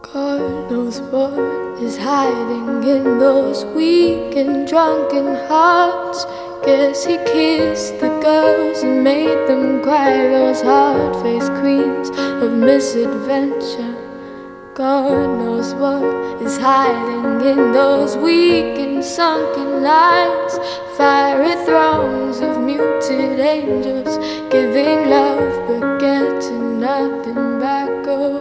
God knows what is hiding in those weak and drunken hearts. Guess he kissed the girls and made them cry, those hard-faced queens of misadventure. God knows what is hiding in those weak and sunken eyes. Fiery throngs of muted angels giving love but